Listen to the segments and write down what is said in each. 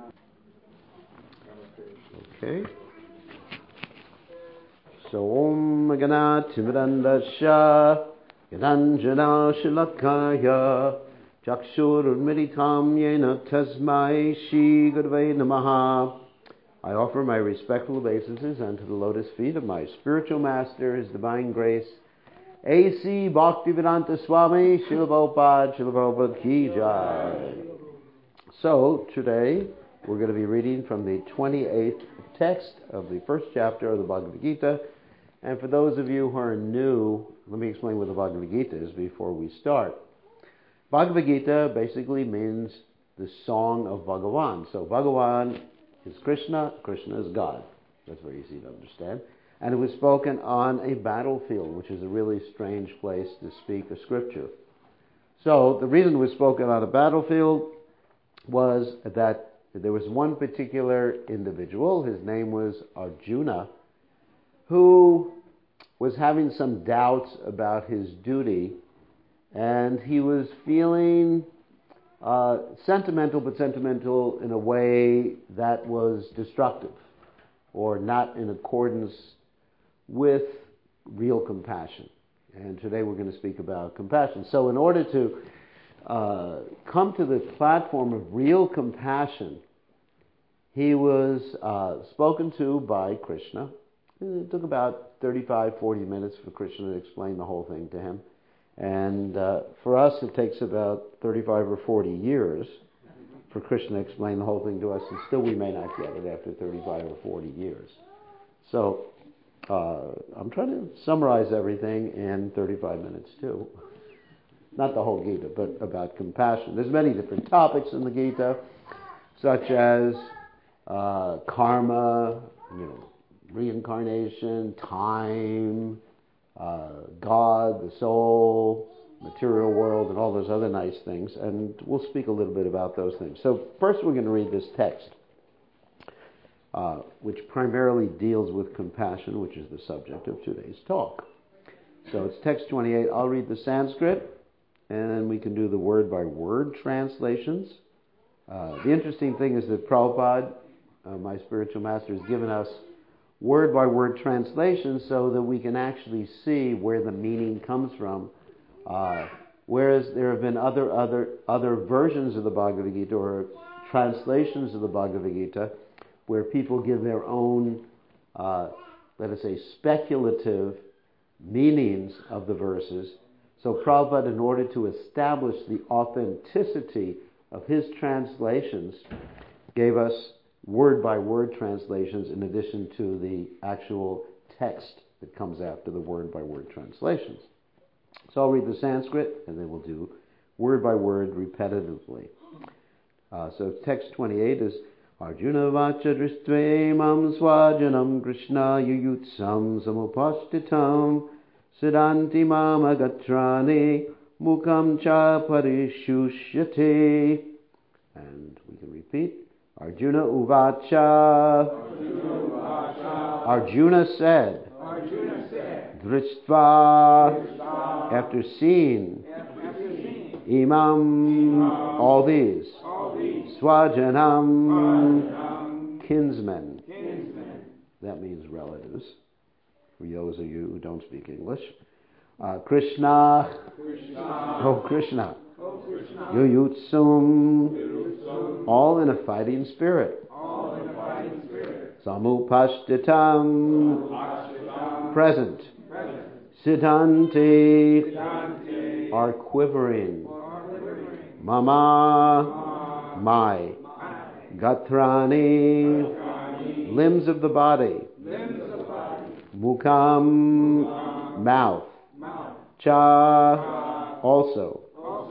Okay. So Om Gana Timrandasya Gananjana Shilakaya Chakshur Urmilitam Yena Tasmai Shri Gurave Namaha. I offer my respectful obeisances unto the lotus feet of my spiritual master, His Divine Grace, A.C. Bhaktivedanta Swami Srila Prabhupada Ki Jai. So today we're going to be reading from the 28th text of the first chapter of the Bhagavad Gita. And for those of you who are new, let me explain what the Bhagavad Gita is before we start. Bhagavad Gita basically means the song of Bhagavan. So Bhagavan is Krishna, Krishna is God. That's very easy to understand. And it was spoken on a battlefield, which is a really strange place to speak a scripture. So the reason it was spoken on a battlefield was that there was one particular individual, his name was Arjuna, who was having some doubts about his duty, and he was feeling sentimental, but sentimental in a way that was destructive or not in accordance with real compassion. And today we're going to speak about compassion. So in order to come to the platform of real compassion, he was spoken to by Krishna. It took about 35-40 minutes for Krishna to explain the whole thing to him. And for us, it takes about 35 or 40 years for Krishna to explain the whole thing to us, and still we may not get it after 35 or 40 years. So I'm trying to summarize everything in 35 minutes too. Not the whole Gita, but about compassion. There's many different topics in the Gita, such as karma, reincarnation, time, God, the soul, material world, and all those other nice things. And we'll speak a little bit about those things. So first we're going to read this text, which primarily deals with compassion, which is the subject of today's talk. So it's text 28. I'll read the Sanskrit, and then we can do the word-by-word translations. The interesting thing is that Prabhupada, my spiritual master, has given us word-by-word translations so that we can actually see where the meaning comes from. Whereas there have been other versions of the Bhagavad Gita or translations of the Bhagavad Gita where people give their own, let us say, speculative meanings of the verses. So Prabhupada, in order to establish the authenticity of his translations, gave us word-by-word translations in addition to the actual text that comes after the word-by-word translations. So I'll read the Sanskrit, and then we'll do word-by-word repetitively. So text 28 is Arjuna vacha drishtve mam svajanam Krishna yuyutsam samupashtitam siddhanti mam agatrani mukam cha parishusyate. And we can repeat. Arjuna uvacha. Arjuna said. Drishtva. After seeing. Imam. All these. Swajanam. Kinsmen. That means relatives. For those of you who don't speak English. Krishna. Oh, Krishna. Yuyutsum. All in a fighting spirit. Samupashtitam. Present. Siddhanti. Are quivering. Mama. My. Gatrani. Limbs of the body. Mukam. Mouth. Cha. Also.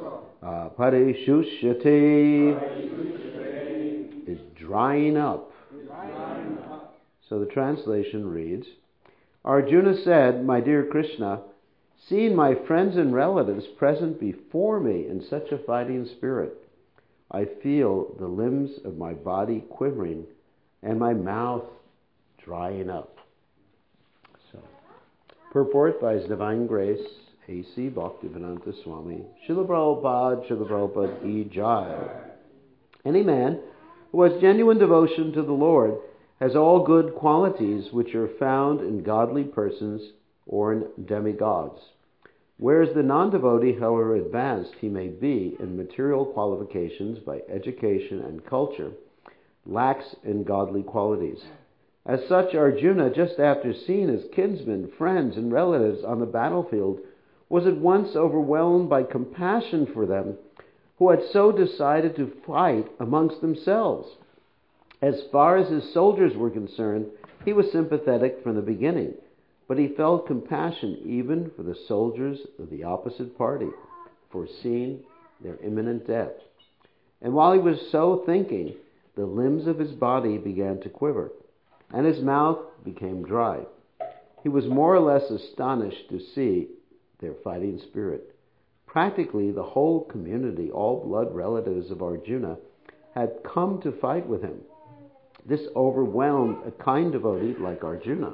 Parishusyate is drying up. So the translation reads, Arjuna said, my dear Krishna, seeing my friends and relatives present before me in such a fighting spirit, I feel the limbs of my body quivering and my mouth drying up. So, purport by His Divine Grace, A.C. Bhaktivedanta Swami, Srila Prabhupada Ki Jai. Any man who has genuine devotion to the Lord, has all good qualities which are found in godly persons or in demigods. Whereas the non-devotee, however advanced he may be in material qualifications by education and culture, lacks in godly qualities. As such, Arjuna, just after seeing his kinsmen, friends, and relatives on the battlefield, was at once overwhelmed by compassion for them who had so decided to fight amongst themselves. As far as his soldiers were concerned, he was sympathetic from the beginning, but he felt compassion even for the soldiers of the opposite party, foreseeing their imminent death. And while he was so thinking, the limbs of his body began to quiver, and his mouth became dry. He was more or less astonished to see their fighting spirit. Practically the whole community, all blood relatives of Arjuna, had come to fight with him. This overwhelmed a kind devotee like Arjuna.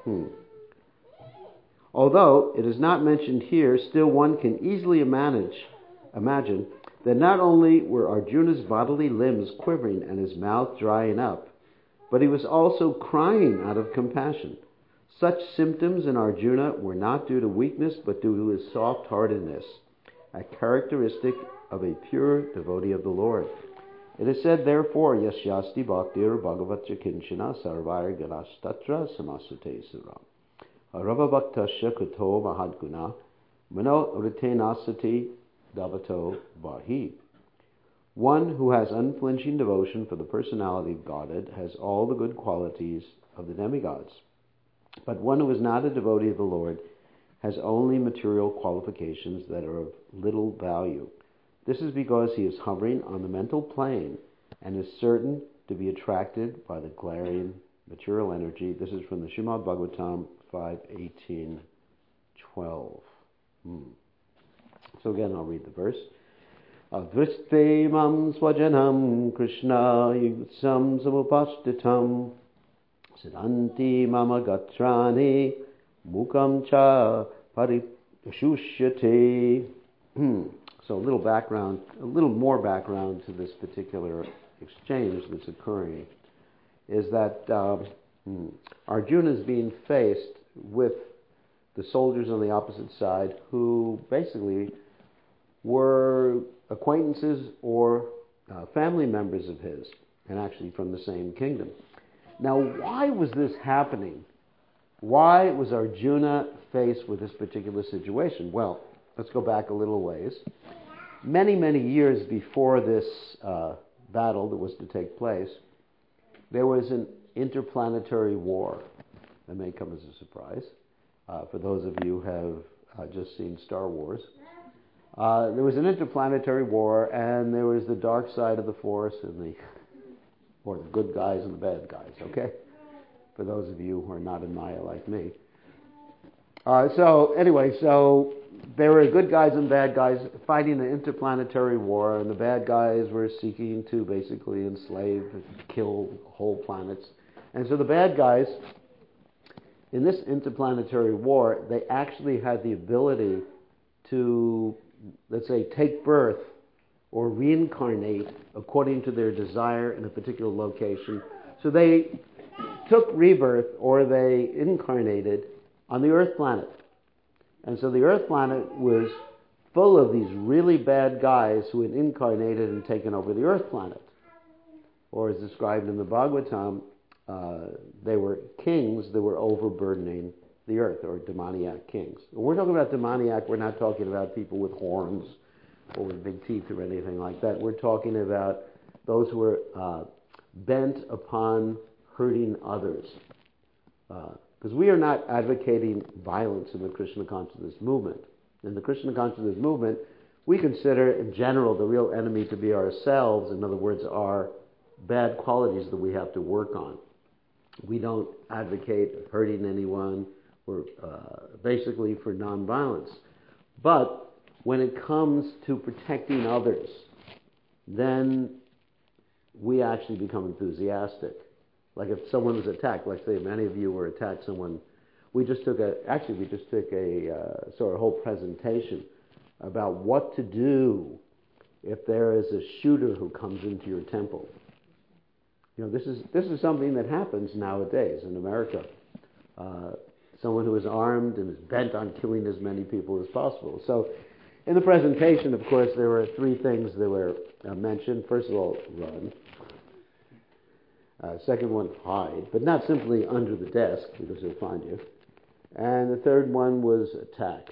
Although it is not mentioned here, still one can easily imagine that not only were Arjuna's bodily limbs quivering and his mouth drying up, but he was also crying out of compassion. Such symptoms in Arjuna were not due to weakness, but due to his soft-heartedness, a characteristic of a pure devotee of the Lord. It is said, therefore, Yasyasti Bhaktir Bhagavatya Kinchana Sarvair Ganastatra Samasute Suram. Arava Bhaktasya Kuto Mahadguna Mano Ritenasati Davato Bahi. One who has unflinching devotion for the personality of Godhead has all the good qualities of the demigods. But one who is not a devotee of the Lord has only material qualifications that are of little value. This is because he is hovering on the mental plane and is certain to be attracted by the glaring material energy. This is from the Srimad Bhagavatam 5:18-12. So again, I'll read the verse. Advriste mam swajanam Krishna yutsam samupashtitam siddhanti mama gatrani mukam cha paripashushate. So a little more background to this particular exchange that's occurring is that Arjuna is being faced with the soldiers on the opposite side who basically were acquaintances or family members of his, and actually from the same kingdom. Now, why was this happening? Why was Arjuna faced with this particular situation? Well, let's go back a little ways. Many, many years before this battle that was to take place, there was an interplanetary war. That may come as a surprise for those of you who have just seen Star Wars. There was an interplanetary war, and there was the dark side of the force and the good guys and the bad guys, okay? For those of you who are not in Maya like me. So there were good guys and bad guys fighting the interplanetary war, and the bad guys were seeking to basically enslave and kill whole planets. And so the bad guys, in this interplanetary war, they actually had the ability to, let's say, take birth or reincarnate according to their desire in a particular location. So they took rebirth, or they incarnated on the Earth planet. And so the Earth planet was full of these really bad guys who had incarnated and taken over the Earth planet. Or as described in the Bhagavatam, they were kings that were overburdening the earth, or demoniac kings. When we're talking about demoniac, we're not talking about people with horns or with big teeth or anything like that. We're talking about those who were bent upon hurting others. Because we are not advocating violence in the Krishna consciousness movement. In the Krishna consciousness movement, we consider in general the real enemy to be ourselves. In other words, our bad qualities that we have to work on. We don't advocate hurting anyone. We're basically for nonviolence. But when it comes to protecting others, then we actually become enthusiastic. Like if someone was attacked, like say many of you were attacked, we just took a sort of whole presentation about what to do if there is a shooter who comes into your temple. This is something that happens nowadays in America. Someone who is armed and is bent on killing as many people as possible. So, in the presentation, of course, there were three things that were mentioned. First of all, run. Second one, hide, but not simply under the desk because he'll find you. And the third one was attack.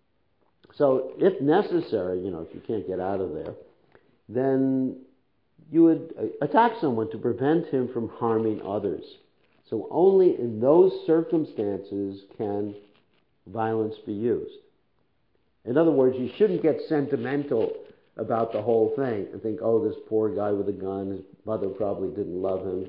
So, if necessary, if you can't get out of there, then you would attack someone to prevent him from harming others. So only in those circumstances can violence be used. In other words, you shouldn't get sentimental about the whole thing and think, oh, this poor guy with a gun, his mother probably didn't love him.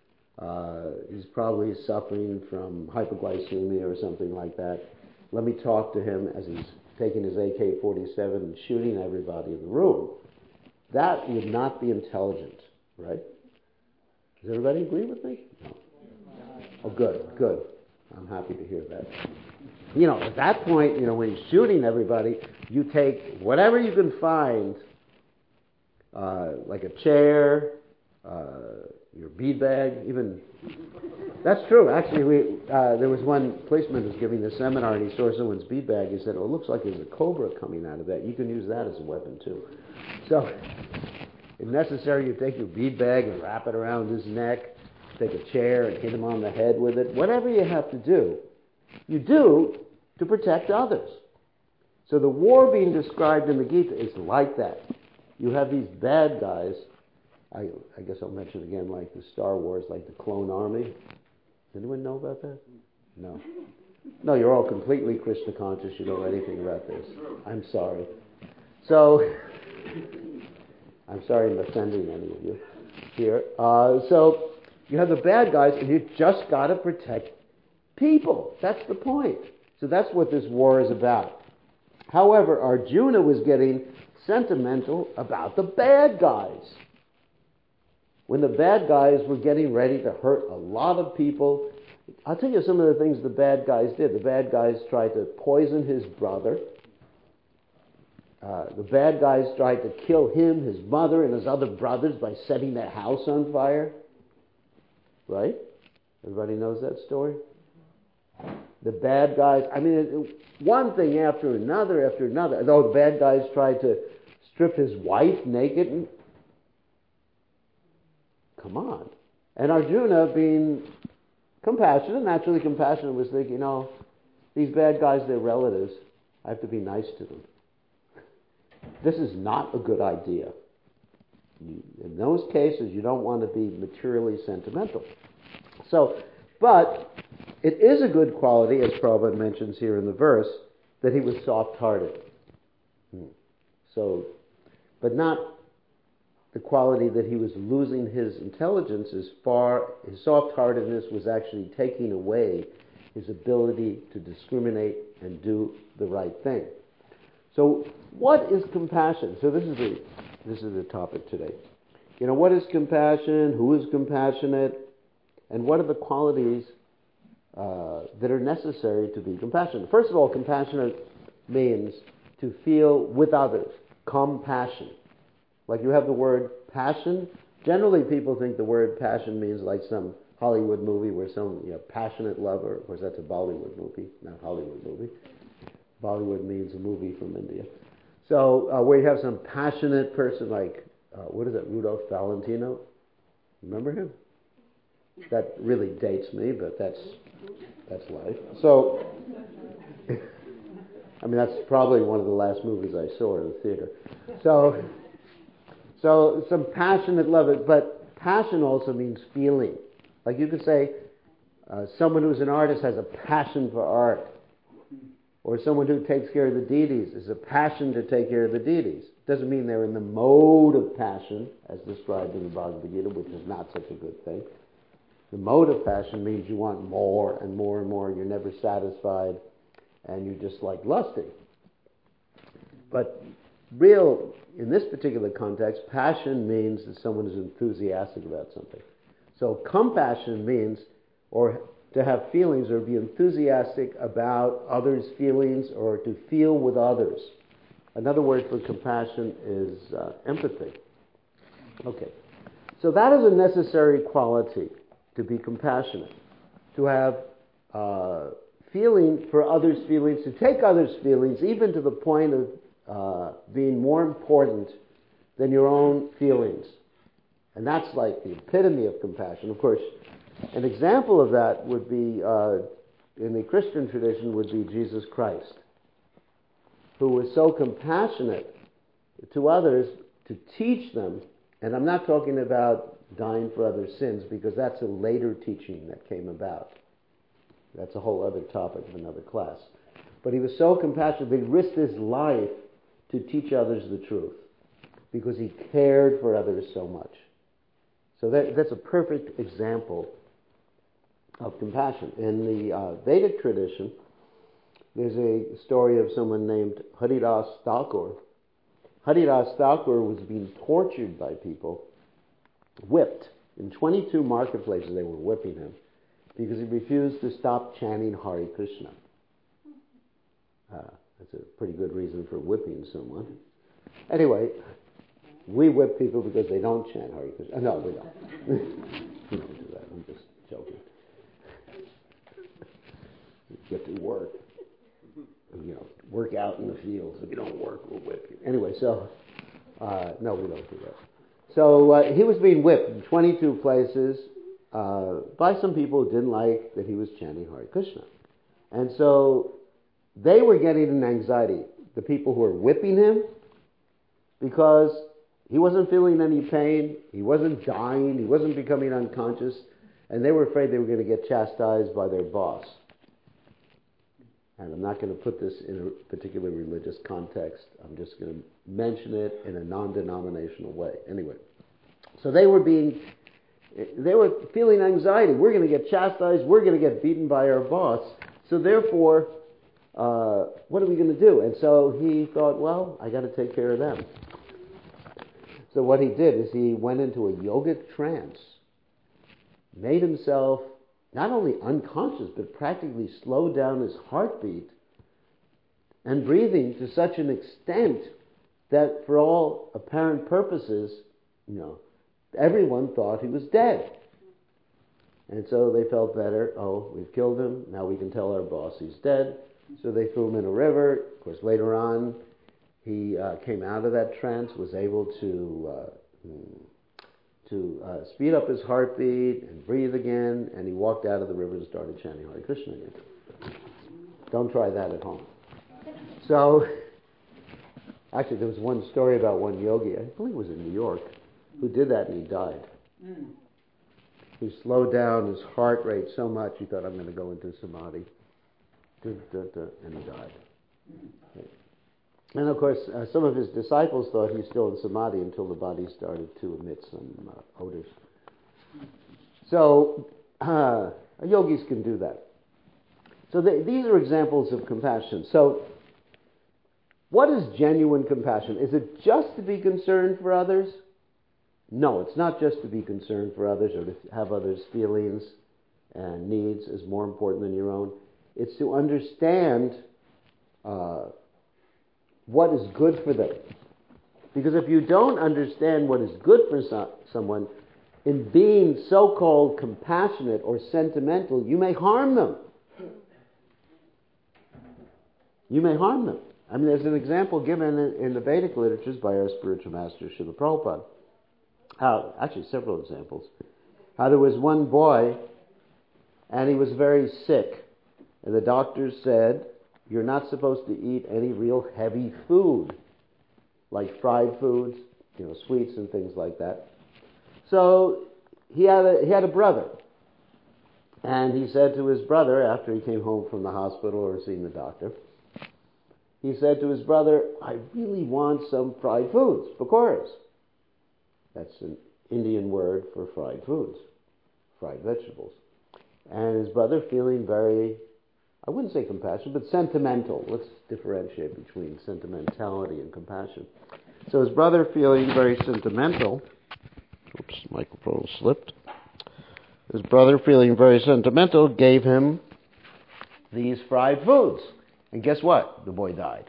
He's probably suffering from hypoglycemia or something like that. Let me talk to him as he's taking his AK-47 and shooting everybody in the room. That would not be intelligent, right? Does everybody agree with me? No. Oh, good. I'm happy to hear that. At that point, when he's shooting everybody, you take whatever you can find, like a chair, your bead bag, even. That's true. Actually, there was one policeman who was giving a seminar, and he saw someone's bead bag. He said, "Oh, it looks like there's a cobra coming out of that. You can use that as a weapon too." So, if necessary, you take your bead bag and wrap it around his neck, take a chair and hit him on the head with it. Whatever you have to do, you do to protect others. So the war being described in the Gita is like that. You have these bad guys. I guess I'll mention again, like the Star Wars, like the clone army. Does anyone know about that? No. No, you're all completely Krishna conscious. You don't know anything about this. I'm sorry. So, I'm sorry I'm offending any of you here. So, you have the bad guys, and you just got to protect people. That's the point. So that's what this war is about. However, Arjuna was getting sentimental about the bad guys. When the bad guys were getting ready to hurt a lot of people, I'll tell you some of the things the bad guys did. The bad guys tried to poison his brother. The bad guys tried to kill him, his mother, and his other brothers by setting their house on fire. Right? Everybody knows that story? The bad guys, one thing after another. Though the bad guys tried to strip his wife naked. Come on. And Arjuna, being compassionate, naturally compassionate, was thinking, these bad guys, they're relatives. I have to be nice to them. This is not a good idea. In those cases, you don't want to be materially sentimental. But it is a good quality, as Prabhupada mentions here in the verse, that he was soft-hearted. But not the quality that he was losing his intelligence his soft-heartedness was actually taking away his ability to discriminate and do the right thing. So what is compassion? So this is the topic today. What is compassion? Who is compassionate? And what are the qualities that are necessary to be compassionate? First of all, compassionate means to feel with others. Compassion. Like you have the word passion. Generally, people think the word passion means like some Hollywood movie where some passionate lover. Of course, that's a Bollywood movie, not Hollywood movie. Bollywood means a movie from India. So where you have some passionate person like, Rudolph Valentino? Remember him? That really dates me, but that's life. So, that's probably one of the last movies I saw in the theater. So some passionate love, but passion also means feeling. Like you could say, someone who's an artist has a passion for art. Or someone who takes care of the deities is a passion to take care of the deities. Doesn't mean they're in the mode of passion, as described in the Bhagavad Gita, which is not such a good thing. The mode of passion means you want more and more and more. You're never satisfied, and you just like lusting. But in this particular context, passion means that someone is enthusiastic about something. So compassion means, or to have feelings or be enthusiastic about others' feelings or to feel with others. Another word for compassion is empathy. Okay. So that is a necessary quality, to be compassionate, to have feeling for others' feelings, to take others' feelings, even to the point of being more important than your own feelings. And that's like the epitome of compassion. Of course, an example of that would be, in the Christian tradition, would be Jesus Christ, who was so compassionate to others to teach them. And I'm not talking about dying for others' sins, because that's a later teaching that came about. That's a whole other topic of another class. But he was so compassionate that he risked his life to teach others the truth, because he cared for others so much. So that's a perfect example of compassion. In the Vedic tradition, there's a story of someone named Haridas Thakur. Haridas Thakur was being tortured by people, whipped. In 22 marketplaces they were whipping him because he refused to stop chanting Hare Krishna. That's a pretty good reason for whipping someone. Anyway, we whip people because they don't chant Hare Krishna. No, we don't. We don't do that. I'm just joking. You get to work. Work out in the fields. If you don't work, we'll whip you. Anyway, so, no, we don't do that. So he was being whipped in 22 places by some people who didn't like that he was chanting Hare Krishna. And so they were getting an anxiety, the people who were whipping him, because he wasn't feeling any pain, he wasn't dying, he wasn't becoming unconscious, and they were afraid they were going to get chastised by their boss. And I'm not going to put this in a particular religious context. I'm just going to mention it in a non-denominational way. Anyway, so they were feeling anxiety. We're going to get chastised. We're going to get beaten by our boss. So therefore, what are we going to do? And so he thought, well, I got to take care of them. So what he did is he went into a yogic trance, made himself not only unconscious, but practically slowed down his heartbeat and breathing to such an extent that for all apparent purposes, everyone thought he was dead. And so they felt better. Oh, we've killed him. Now we can tell our boss he's dead. So they threw him in a river. Of course, later on, he came out of that trance, was able to speed up his heartbeat and breathe again, and he walked out of the river and started chanting Hare Krishna again. Don't try that at home. So, actually, there was one story about one yogi, I believe it was in New York, who did that and he died. He slowed down his heart rate so much he thought, I'm going to go into samadhi. And he died. And of course, some of his disciples thought he's still in samadhi until the body started to emit some odors. So, yogis can do that. So these are examples of compassion. So, what is genuine compassion? Is it just to be concerned for others? No, it's not just to be concerned for others or to have others' feelings and needs as more important than your own. It's to understand what is good for them. Because if you don't understand what is good for someone, in being so-called compassionate or sentimental, you may harm them. You may harm them. I mean, there's an example given in the Vedic literatures by our spiritual master, Srila Prabhupada. Actually, several examples. How there was one boy, and he was very sick. And the doctor said, you're not supposed to eat any real heavy food, like fried foods, sweets and things like that. So he had a brother. And he said to his brother, after he came home from the hospital or seeing the doctor, he said to his brother, I really want some fried foods, pakoras. That's an Indian word for fried foods, fried vegetables. And his brother, feeling very, I wouldn't say compassion, but sentimental. Let's differentiate between sentimentality and compassion. So his brother, feeling very sentimental, oops, microphone slipped. His brother, feeling very sentimental, gave him these fried foods. And guess what? The boy died.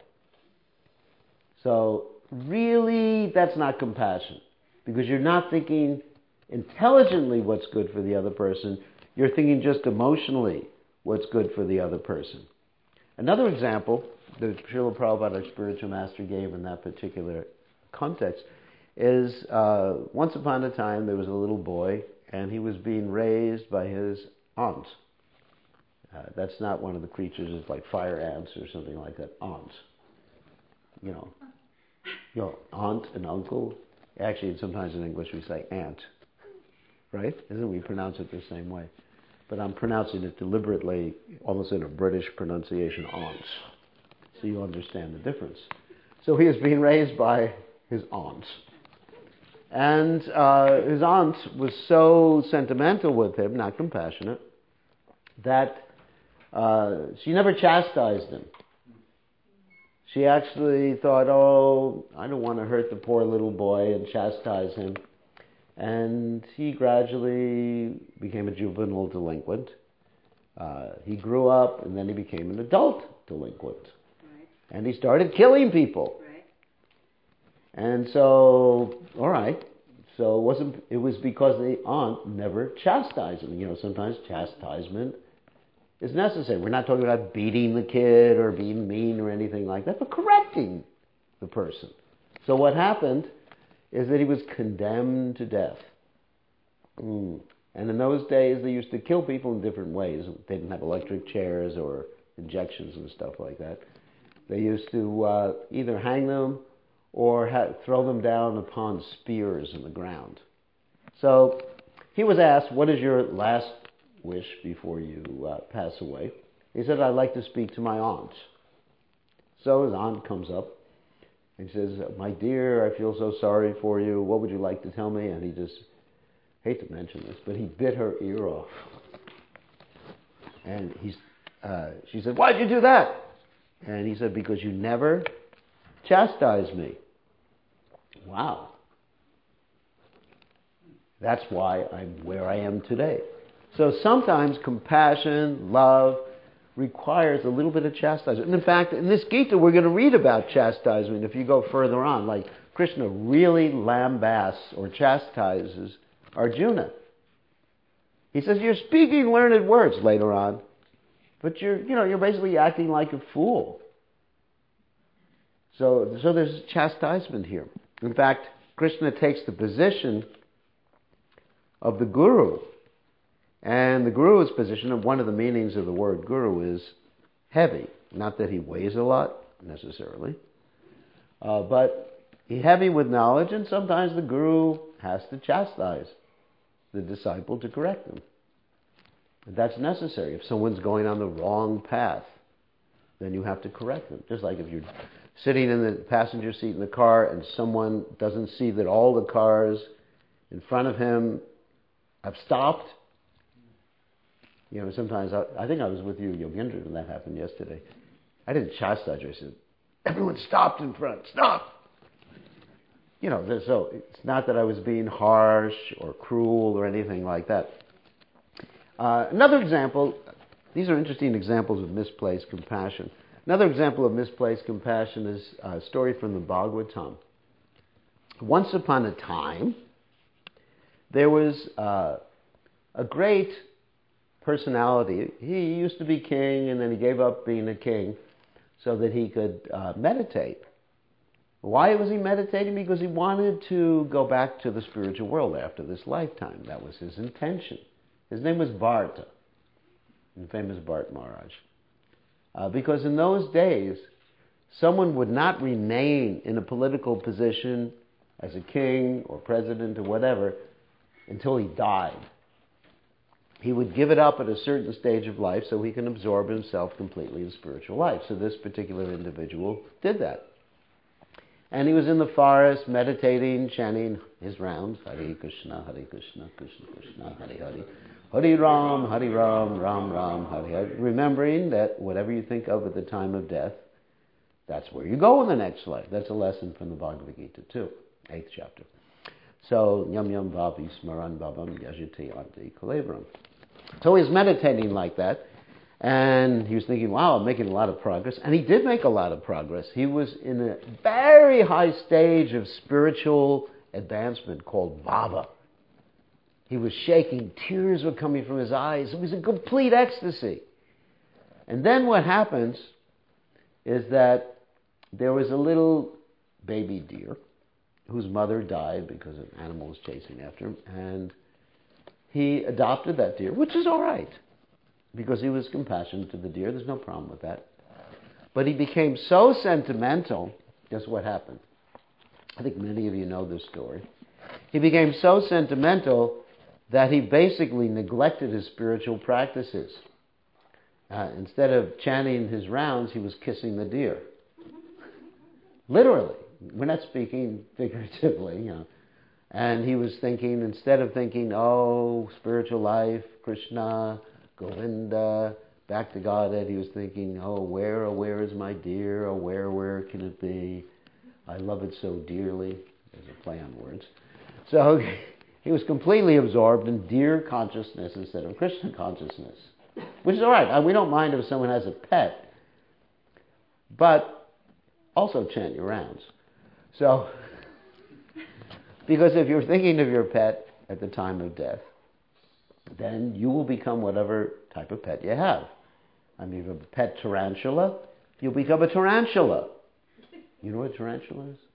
So really, that's not compassion. Because you're not thinking intelligently what's good for the other person. You're thinking just emotionally what's good for the other person. Another example that Srila Prabhupada, our spiritual master, gave in that particular context is once upon a time there was a little boy and he was being raised by his aunt. That's not one of the creatures, it's like fire ants or something like that. Aunts. You know, aunt and uncle. Actually, sometimes in English we say aunt. Right? Isn't we pronounce it the same way? But I'm pronouncing it deliberately, almost in a British pronunciation, aunts. So you understand the difference. So he is being raised by his aunts. And his aunt was so sentimental with him, not compassionate, that she never chastised him. She actually thought, oh, I don't want to hurt the poor little boy, and chastise him. And he gradually became a juvenile delinquent. He grew up, and then he became an adult delinquent. Right. And he started killing people. Right. And so, all right. So it was because the aunt never chastised him. You know, sometimes chastisement is necessary. We're not talking about beating the kid or being mean or anything like that, but correcting the person. So what happened is that he was condemned to death. And in those days, they used to kill people in different ways. They didn't have electric chairs or injections and stuff like that. They used to either hang them or throw them down upon spears in the ground. So he was asked, what is your last wish before you pass away? He said, I'd like to speak to my aunt. So his aunt comes up and says, my dear, I feel so sorry for you. What would you like to tell me? And he just, hate to mention this, but he bit her ear off. And she said, why'd you do that? And he said, because you never chastised me. Wow. That's why I'm where I am today. So sometimes compassion, love, requires a little bit of chastisement. And in fact, in this Gita, we're going to read about chastisement if you go further on. Like Krishna really lambasts or chastises Arjuna. He says, you're speaking learned words later on, but you're basically acting like a fool. So there's chastisement here. In fact, Krishna takes the position of the guru. And the guru's position, and one of the meanings of the word guru is heavy. Not that he weighs a lot, necessarily. But he's heavy with knowledge, and sometimes the guru has to chastise the disciple to correct them. And that's necessary. If someone's going on the wrong path, then you have to correct them. Just like if you're sitting in the passenger seat in the car and someone doesn't see that all the cars in front of him have stopped. You know, sometimes, I think I was with you, Yogendra, when that happened yesterday. I didn't chastise her. I said, everyone stopped in front. Stop! You know, so it's not that I was being harsh or cruel or anything like that. Another example, these are interesting examples of misplaced compassion. Another example of misplaced compassion is a story from the Bhagavatam. Once upon a time, there was a great personality. He used to be king, and then he gave up being a king so that he could meditate. Why was he meditating? Because he wanted to go back to the spiritual world after this lifetime. That was his intention. His name was Bharata, the famous Bharat Maharaj. Because in those days, someone would not remain in a political position as a king or president or whatever until he died. He would give it up at a certain stage of life so he can absorb himself completely in spiritual life. So this particular individual did that. And he was in the forest meditating, chanting his rounds, Hare Krishna, Krishna Krishna, Hare Hare, Hare Ram, Ram Ram, Hare Hare, remembering that whatever you think of at the time of death, that's where you go in the next life. That's a lesson from the Bhagavad Gita too, 8th chapter. So, yam yam vavi smaran bhavam yajate ante kalevram. So he's meditating like that, and he was thinking, wow, I'm making a lot of progress. And he did make a lot of progress. He was in a very high stage of spiritual advancement called bhava. He was shaking. Tears were coming from his eyes. It was a complete ecstasy. And then what happens is that there was a little baby deer whose mother died because an animal was chasing after him. And he adopted that deer, which is all right, because he was compassionate to the deer. There's no problem with that. But he became so sentimental. Guess what happened? I think many of you know this story. He became so sentimental that he basically neglected his spiritual practices. Instead of chanting his rounds, he was kissing the deer. Literally. We're not speaking figuratively, And he was thinking, instead of thinking, oh, spiritual life, Krishna, Govinda, back to Godhead, he was thinking, oh, where is my dear? Oh, where can it be? I love it so dearly. There's a play on words. So he was completely absorbed in deer consciousness instead of Krishna consciousness, which is all right. We don't mind if someone has a pet, but also chant your rounds. So, because if you're thinking of your pet at the time of death, then you will become whatever type of pet you have. I mean, if you have a pet tarantula, you'll become a tarantula. You know what a tarantula is?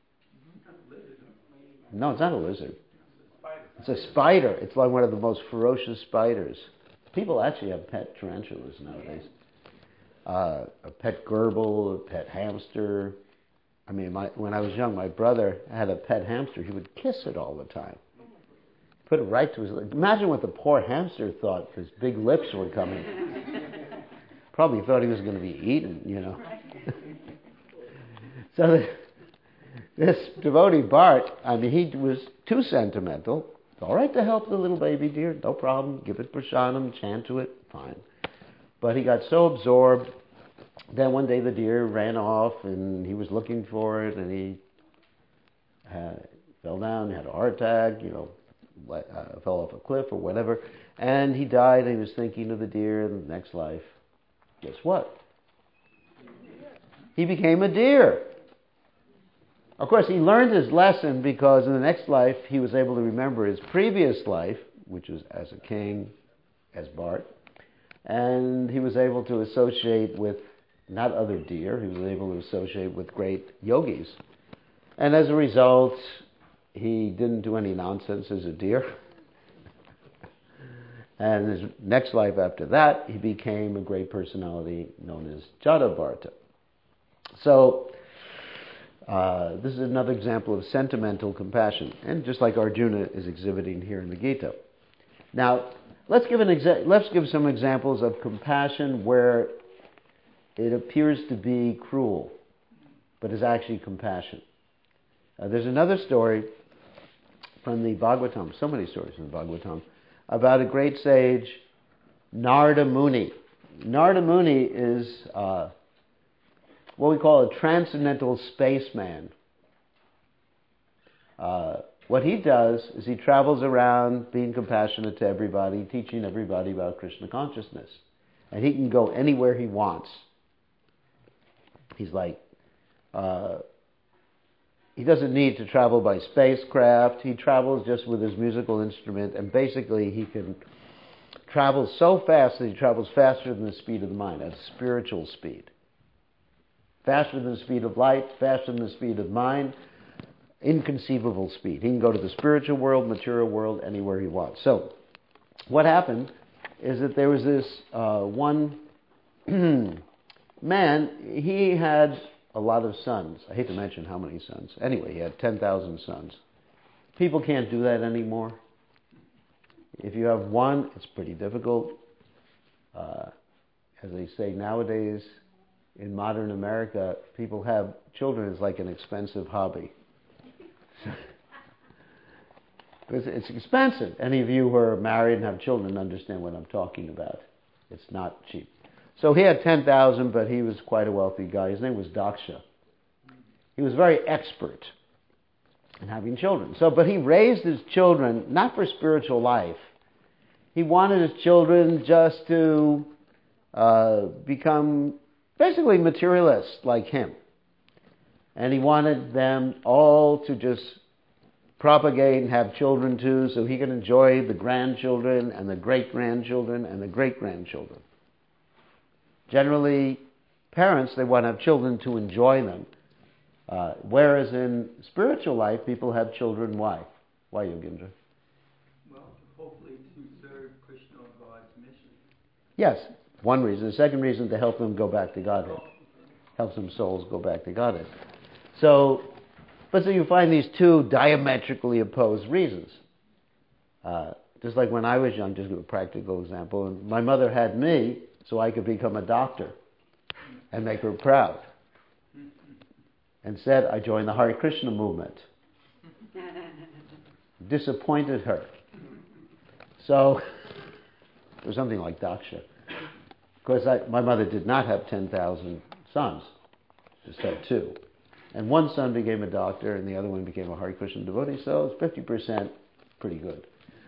No, it's not a lizard. It's a spider. It's like one of the most ferocious spiders. People actually have pet tarantulas nowadays. A pet gerbil, a pet hamster. I mean, when I was young, my brother had a pet hamster. He would kiss it all the time. Put it right to his lips. Imagine what the poor hamster thought. His big lips were coming. Probably thought he was going to be eaten, So this devotee Bart, I mean, he was too sentimental. It's all right to help the little baby deer. No problem. Give it prasadam, chant to it. Fine. But he got so absorbed. Then one day the deer ran off, and he was looking for it, and he fell down, had a heart attack, fell off a cliff or whatever, and he died, and he was thinking of the deer in the next life. Guess what? He became a deer. Of course, he learned his lesson because in the next life, he was able to remember his previous life, which was as a king, as Bart, and he was able to associate with not other deer. He was able to associate with great yogis. And as a result, he didn't do any nonsense as a deer. And his next life after that, he became a great personality known as Jadabharata. So, this is another example of sentimental compassion, and just like Arjuna is exhibiting here in the Gita. Now, let's give some examples of compassion where it appears to be cruel, but is actually compassion. There's another story from the Bhagavatam, so many stories from the Bhagavatam, about a great sage, Narada Muni. Narada Muni is what we call a transcendental spaceman. What he does is he travels around being compassionate to everybody, teaching everybody about Krishna consciousness. And he can go anywhere he wants. He's like, he doesn't need to travel by spacecraft. He travels just with his musical instrument, and basically he can travel so fast that he travels faster than the speed of the mind, at spiritual speed. Faster than the speed of light, faster than the speed of mind, inconceivable speed. He can go to the spiritual world, material world, anywhere he wants. So, what happened is that there was this one man, he had a lot of sons. I hate to mention how many sons. Anyway, he had 10,000 sons. People can't do that anymore. If you have one, it's pretty difficult. As they say nowadays, in modern America, people have children as like an expensive hobby. It's expensive. Any of you who are married and have children understand what I'm talking about. It's not cheap. So he had 10,000, but he was quite a wealthy guy. His name was Daksha. He was very expert in having children. But he raised his children not for spiritual life. He wanted his children just to become basically materialists like him. And he wanted them all to just propagate and have children too, so he can enjoy the grandchildren and the great-grandchildren and the great-grandchildren. Generally, parents, they want to have children to enjoy them. Whereas in spiritual life, people have children. Why? Why, Yogendra? Well, hopefully to serve Krishna or God's mission. Yes, one reason. The second reason, to help them go back to Godhead. Help some souls go back to Godhead. So you find these two diametrically opposed reasons. Just like when I was young, just give a practical example, and my mother had me so I could become a doctor and make her proud. Instead, I joined the Hare Krishna movement. Disappointed her. So, it was something like Daksha. Of course, my mother did not have 10,000 sons. Just had two. And one son became a doctor, and the other one became a Hare Krishna devotee, so it's 50% pretty good.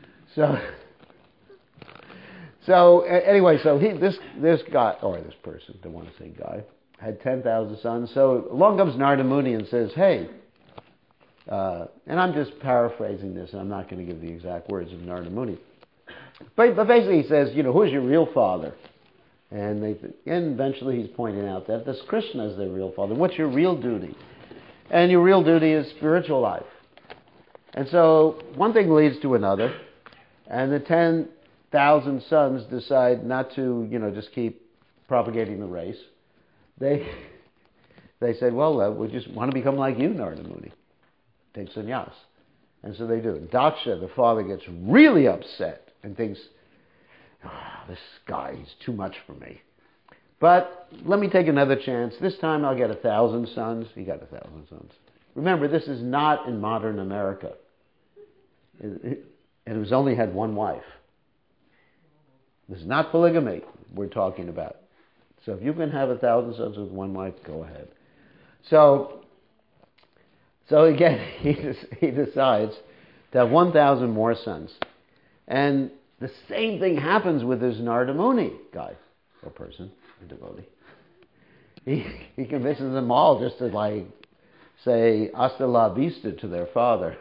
Anyway, this guy, or this person, don't want to say guy, had 10,000 sons. So along comes Narada Muni and says, hey, and I'm just paraphrasing this, and I'm not going to give the exact words of Narada Muni. But basically he says, who's your real father? And eventually he's pointing out that this Krishna is their real father. What's your real duty? And your real duty is spiritual life. And so one thing leads to another, and the 10,000 sons decide not to, just keep propagating the race. They said, well, we just want to become like you, Narada Muni. Take sannyas. And so they do. Daksha, the father, gets really upset and thinks, this guy, he's too much for me. But let me take another chance. This time I'll get 1,000 sons. He got 1,000 sons. Remember, this is not in modern America. And it was only had one wife. This is not polygamy we're talking about. So if you can have 1,000 sons with one wife, go ahead. So again, he decides to have 1,000 more sons. And the same thing happens with this Narada Muni guy, or person, or devotee. He convinces them all just to say hasta la vista to their father.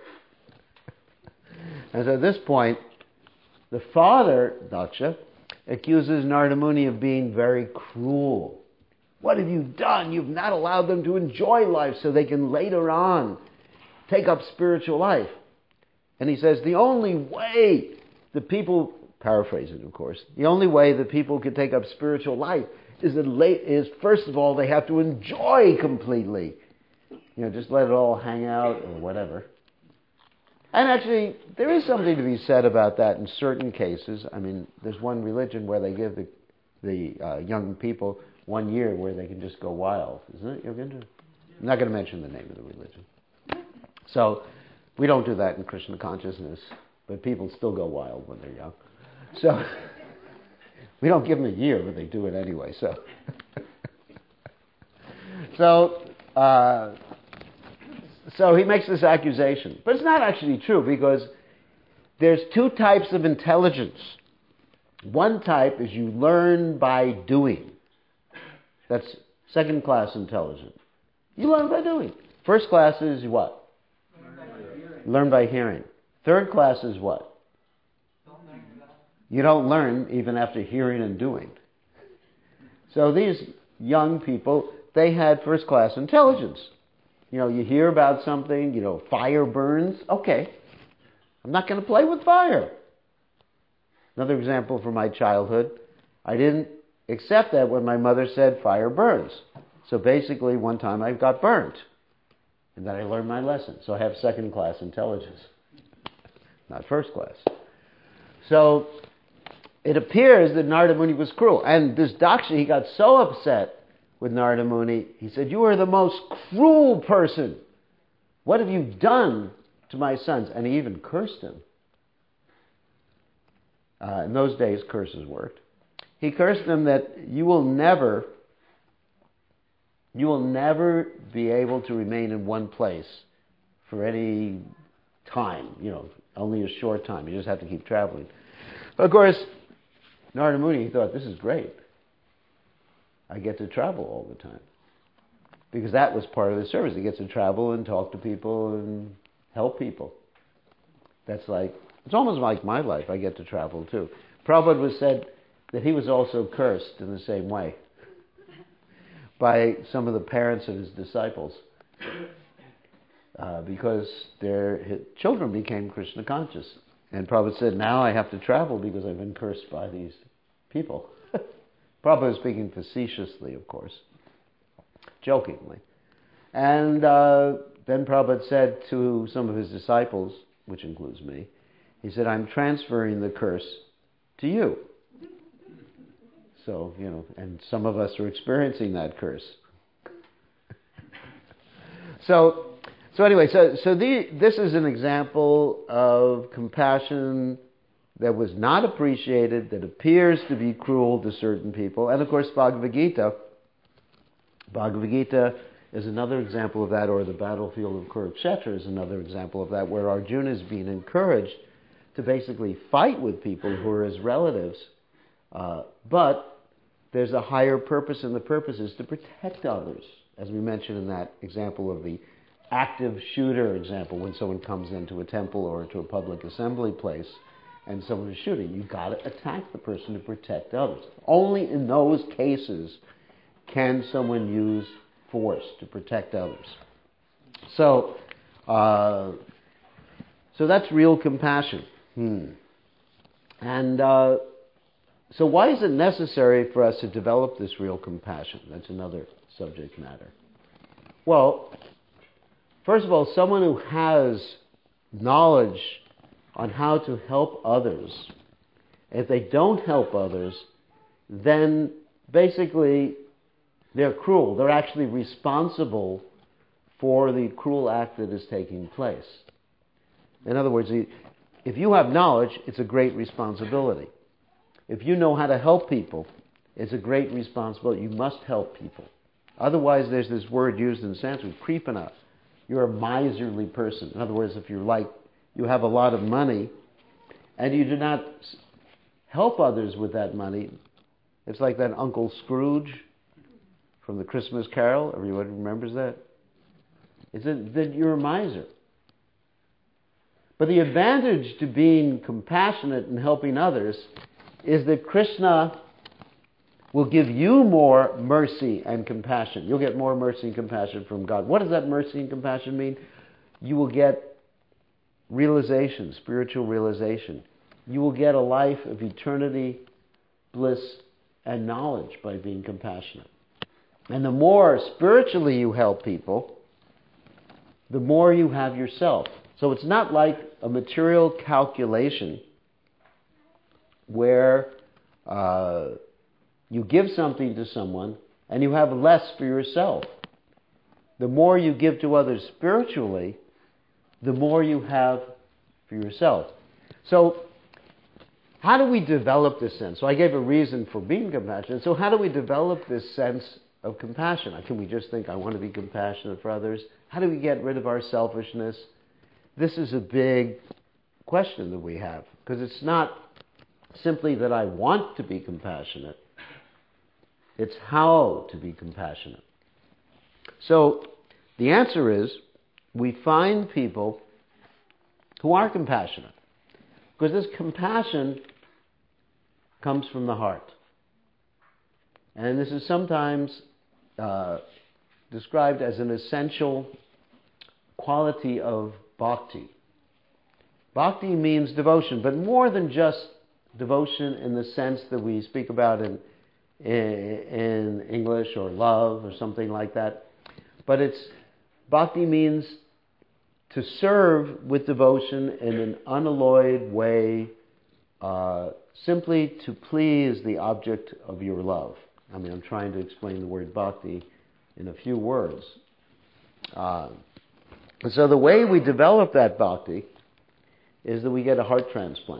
And so at this point, the father, Daksha, accuses Narada Muni of being very cruel. What have you done? You've not allowed them to enjoy life so they can later on take up spiritual life. And he says the only way the people, paraphrasing of course, the only way that people can take up spiritual life is first of all they have to enjoy completely. Just let it all hang out or whatever. And actually, there is something to be said about that in certain cases. I mean, there's one religion where they give the young people 1 year where they can just go wild. Isn't it, Yogendra? I'm not going to mention the name of the religion. So, we don't do that in Krishna consciousness, but people still go wild when they're young. So, we don't give them a year, but they do it anyway. So he makes this accusation. But it's not actually true, because there's two types of intelligence. One type is you learn by doing. That's second-class intelligence. You learn by doing. First class is what? Learn by hearing. Third class is what? You don't learn even after hearing and doing. So these young people, they had first-class intelligence. You hear about something, fire burns. Okay, I'm not going to play with fire. Another example from my childhood, I didn't accept that when my mother said fire burns. So basically, one time I got burnt. And then I learned my lesson. So I have second-class intelligence, not first class. So it appears that Narada Muni was cruel. And this Daksha, he got so upset with Narada Muni, he said, you are the most cruel person. What have you done to my sons? And he even cursed him. In those days, curses worked. He cursed them that you will never be able to remain in one place for any time, only a short time. You just have to keep traveling. But of course, Narada Muni thought, this is great. I get to travel all the time. Because that was part of the service. He gets to travel and talk to people and help people. That's like, it's almost like my life. I get to travel too. Prabhupada was said that he was also cursed in the same way by some of the parents of his disciples because his children became Krishna conscious. And Prabhupada said, now I have to travel because I've been cursed by these people. Prabhupada was speaking facetiously, of course, jokingly. And then Prabhupada said to some of his disciples, which includes me, he said, I'm transferring the curse to you. So, and some of us are experiencing that curse. So this is an example of compassion that was not appreciated, that appears to be cruel to certain people. And of course, Bhagavad Gita is another example of that, or the battlefield of Kurukshetra is another example of that, where Arjuna is being encouraged to basically fight with people who are his relatives, but there's a higher purpose, and the purpose is to protect others, as we mentioned in that example of the active shooter example, when someone comes into a temple or to a public assembly place and someone is shooting. You've got to attack the person to protect others. Only in those cases can someone use force to protect others. So that's real compassion. And so why is it necessary for us to develop this real compassion? That's another subject matter. Well, first of all, someone who has knowledge on how to help others, if they don't help others, then basically they're cruel. They're actually responsible for the cruel act that is taking place. In other words, if you have knowledge, it's a great responsibility. If you know how to help people, it's a great responsibility. You must help people. Otherwise, there's this word used in Sanskrit, kripana. You're a miserly person. In other words, if you have a lot of money and you do not help others with that money, it's like that Uncle Scrooge from the Christmas Carol. Everyone remembers that? It's that you're a miser. But the advantage to being compassionate and helping others is that Krishna will give you more mercy and compassion. You'll get more mercy and compassion from God. What does that mercy and compassion mean? You will get realization, spiritual realization. You will get a life of eternity, bliss, and knowledge by being compassionate. And the more spiritually you help people, the more you have yourself. So it's not like a material calculation where you give something to someone and you have less for yourself. The more you give to others spiritually, the more you have for yourself. So how do we develop this sense? So I gave a reason for being compassionate. So how do we develop this sense of compassion? Can we just think, I want to be compassionate for others? How do we get rid of our selfishness? This is a big question that we have, because it's not simply that I want to be compassionate. It's how to be compassionate. So the answer is, we find people who are compassionate, because this compassion comes from the heart. And this is sometimes described as an essential quality of bhakti. Bhakti means devotion, but more than just devotion in the sense that we speak about in English, or love, or something like that. But bhakti means to serve with devotion in an unalloyed way, simply to please the object of your love. I'm trying to explain the word bhakti in a few words. So the way we develop that bhakti is that we get a heart transplant.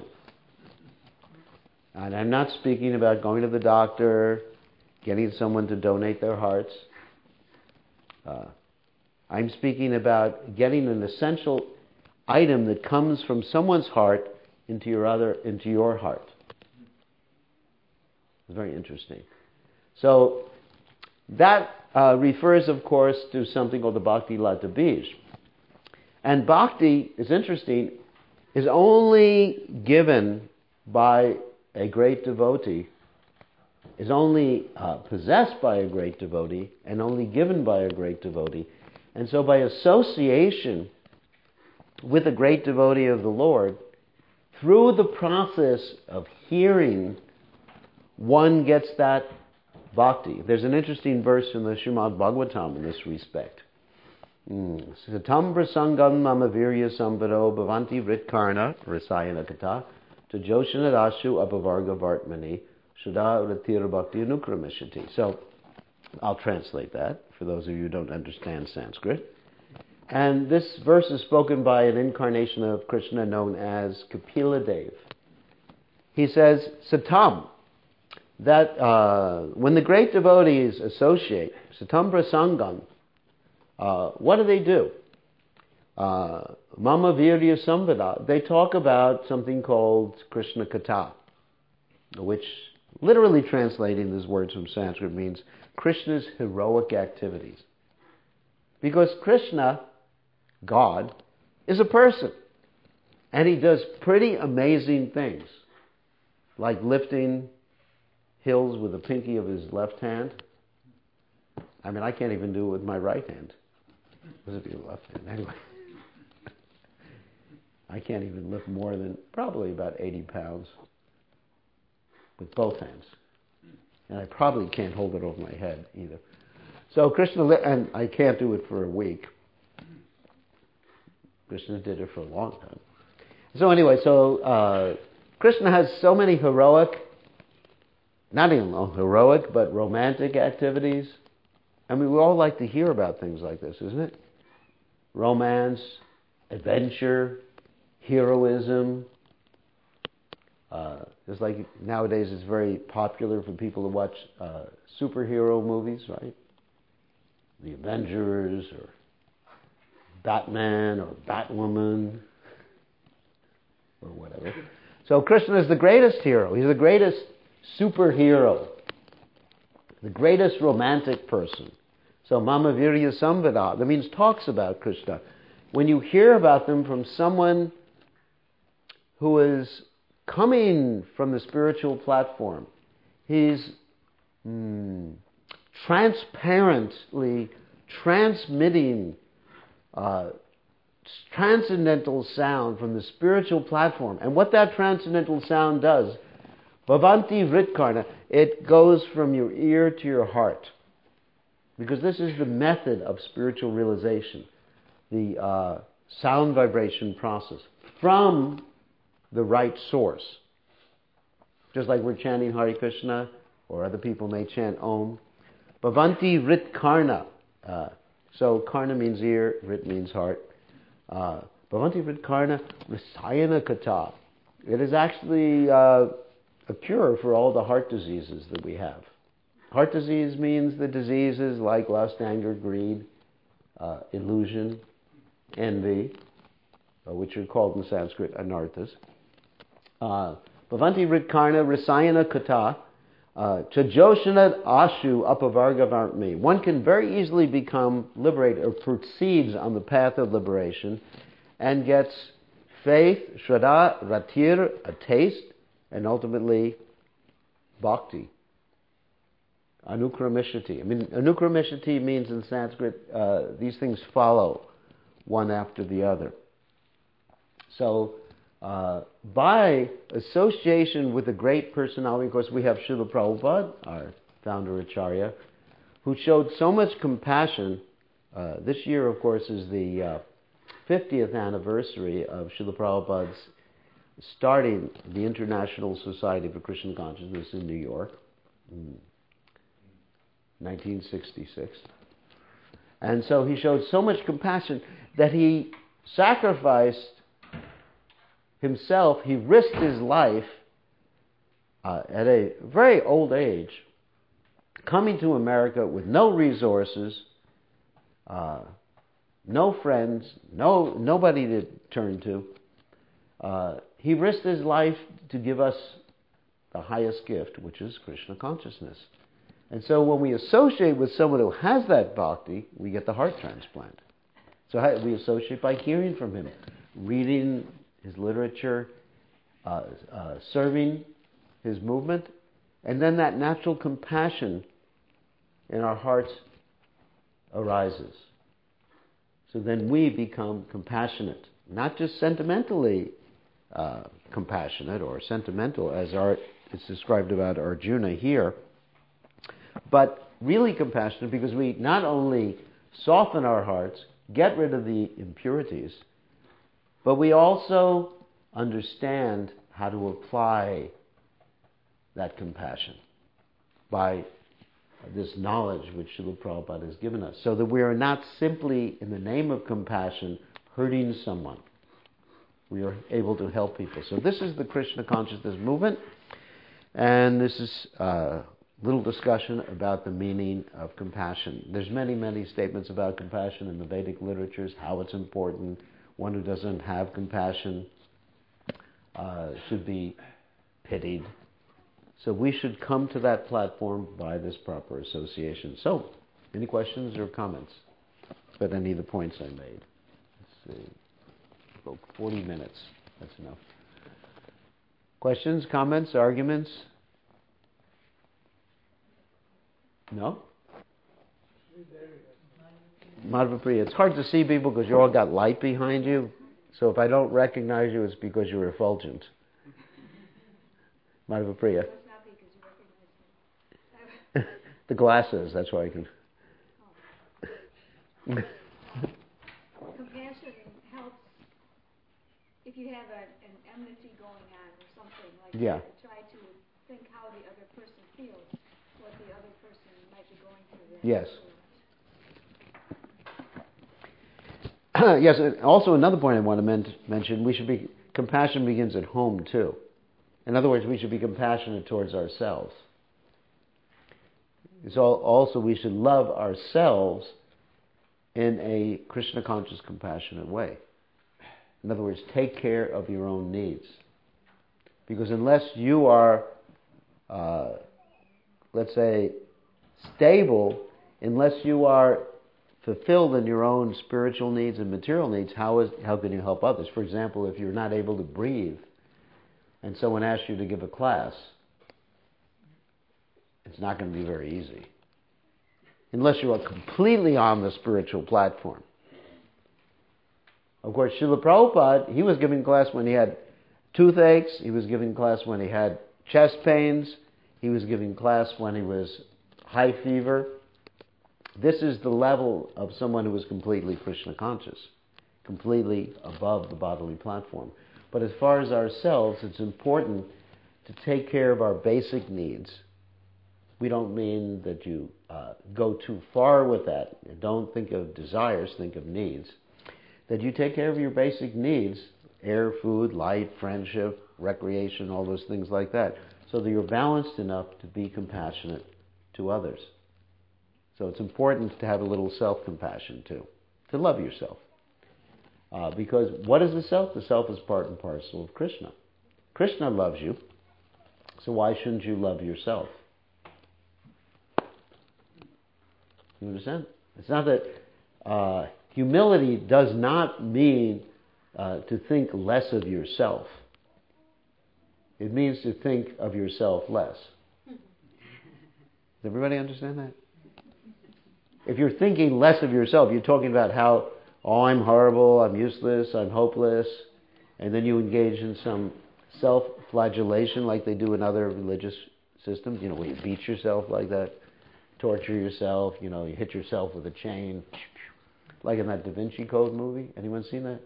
And I'm not speaking about going to the doctor, getting someone to donate their hearts. I'm speaking about getting an essential item that comes from someone's heart into your heart. It's very interesting. So that refers, of course, to something called the Bhakti Lata Bij. And bhakti, is interesting, is only given by a great devotee, is only possessed by a great devotee, and only given by a great devotee. And so by association with a great devotee of the Lord, through the process of hearing, one gets that bhakti. There's an interesting verse in the Srimad Bhagavatam in this respect. Satam prasangam mama virya sambaro bhavanti vritkarna rasayana kata tajoshanadashu apavarga vartmani shuddha ratira bhakti anukramishati. So, I'll translate that for those of you who don't understand Sanskrit. And this verse is spoken by an incarnation of Krishna known as Kapila Dev. He says, Satam, that when the great devotees associate, Satam prasangam, what do? Mama Virya Samvada. They talk about something called Krishna Katha, which literally translating these words from Sanskrit means Krishna's heroic activities. Because Krishna, God, is a person. And he does pretty amazing things, like lifting hills with the pinky of his left hand. I mean, I can't even do it with my right hand. What does it be left hand? Anyway. I can't even lift more than probably about 80 pounds with both hands. And I probably can't hold it over my head either. So Krishna, and I can't do it for a week. Krishna did it for a long time. So anyway, Krishna has so many heroic, not even heroic, but romantic activities. I mean, we all like to hear about things like this, isn't it? Romance, adventure, heroism. Just like nowadays it's very popular for people to watch superhero movies, right? The Avengers, or Batman, or Batwoman, or whatever. So Krishna is the greatest hero. He's the greatest superhero. The greatest romantic person. So Mama Virya Samvada, that means talks about Krishna. When you hear about them from someone who is coming from the spiritual platform, he's transparently transmitting transcendental sound from the spiritual platform. And what that transcendental sound does, Bhavanti Vritkarna, it goes from your ear to your heart. Because this is the method of spiritual realization, the sound vibration process from the right source. Just like we're chanting Hare Krishna, or other people may chant Om. Bhavanti Vritkarna. So Karna means ear, Vrit means heart. Bhavanti Vritkarna Rasayana Kata. It is actually a cure for all the heart diseases that we have. Heart disease means the diseases like lust, anger, greed, illusion, envy, which are called in Sanskrit anarthas. Bhavanti Vritkarna Rasayana Kata Chajoshanad Ashu Apavarga Vartmi. One can very easily become liberated or proceeds on the path of liberation and gets faith, shraddha, ratir, a taste, and ultimately bhakti. Anukramishati. I mean, anukramishati means in Sanskrit, these things follow one after the other. So, by association with a great personality, of course, we have Srila Prabhupada, our founder Acharya, who showed so much compassion. This year, of course, is the 50th anniversary of Srila Prabhupada's starting the International Society for Krishna Consciousness in New York. 1966. And so he showed so much compassion that he sacrificed himself, he risked his life at a very old age, coming to America with no resources, no friends, nobody to turn to. He risked his life to give us the highest gift, which is Krishna consciousness. And so when we associate with someone who has that bhakti, we get the heart transplant. So how, we associate by hearing from him, reading his literature, serving his movement, and then that natural compassion in our hearts arises. So then we become compassionate, not just sentimentally compassionate or sentimental as it's described about Arjuna here, but really compassionate because we not only soften our hearts, get rid of the impurities, but we also understand how to apply that compassion by this knowledge which Srila Prabhupada has given us, so that we are not simply, in the name of compassion, hurting someone. We are able to help people. So this is the Krishna consciousness movement, and this is a little discussion about the meaning of compassion. There's many, many statements about compassion in the Vedic literatures, how it's important. One who doesn't have compassion should be pitied. So we should come to that platform by this proper association. So, any questions or comments about any of the points I made? Let's see. About 40 minutes. That's enough. Questions, comments, arguments? No? Madhava Priya. It's hard to see people because you all got light behind you. So if I don't recognize you, it's because you're effulgent. Madhava Priya. The glasses, that's why I can. Compassion helps if you have an enmity going on or something like that. Try to think how the other person feels, what the other person might be going through. Yes. Yes, and also another point I want to mention, compassion begins at home too. In other words, we should be compassionate towards ourselves. So also we should love ourselves in a Krishna conscious, compassionate way. In other words, take care of your own needs. Because unless you are, let's say, stable, unless you are fulfilled in your own spiritual needs and material needs, how can you help others? For example, if you're not able to breathe and someone asks you to give a class, it's not going to be very easy. Unless you are completely on the spiritual platform. Of course, Srila Prabhupada, he was giving class when he had toothaches, he was giving class when he had chest pains, he was giving class when he was high fever. This is the level of someone who is completely Krishna conscious, completely above the bodily platform. But as far as ourselves, it's important to take care of our basic needs. We don't mean that you go too far with that. Don't think of desires, think of needs. That you take care of your basic needs, air, food, light, friendship, recreation, all those things like that, so that you're balanced enough to be compassionate to others. So it's important to have a little self-compassion too, to love yourself. Because what is the self? The self is part and parcel of Krishna. Krishna loves you, so why shouldn't you love yourself? You understand? It's not that humility does not mean to think less of yourself. It means to think of yourself less. Does everybody understand that? If you're thinking less of yourself, you're talking about how, I'm horrible, I'm useless, I'm hopeless, and then you engage in some self-flagellation like they do in other religious systems, where you beat yourself like that, torture yourself, you hit yourself with a chain, like in that Da Vinci Code movie. Anyone seen that?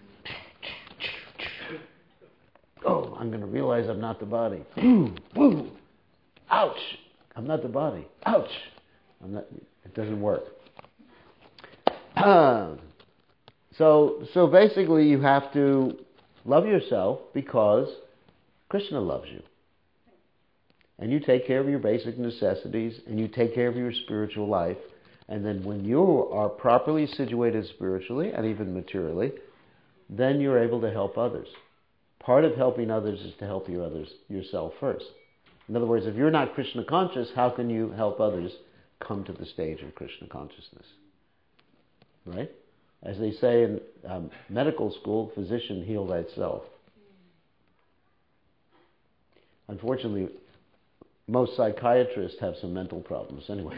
Oh, I'm going to realize I'm not the body. Woo! Ouch! I'm not the body. Ouch! It doesn't work. So basically you have to love yourself because Krishna loves you. And you take care of your basic necessities, and you take care of your spiritual life. And then when you are properly situated spiritually and even materially, then you're able to help others. Part of helping others is to help yourself first. In other words, if you're not Krishna conscious, how can you help others come to the stage of Krishna consciousness? Right? As they say in medical school, physician, heal thyself. Unfortunately, most psychiatrists have some mental problems anyway.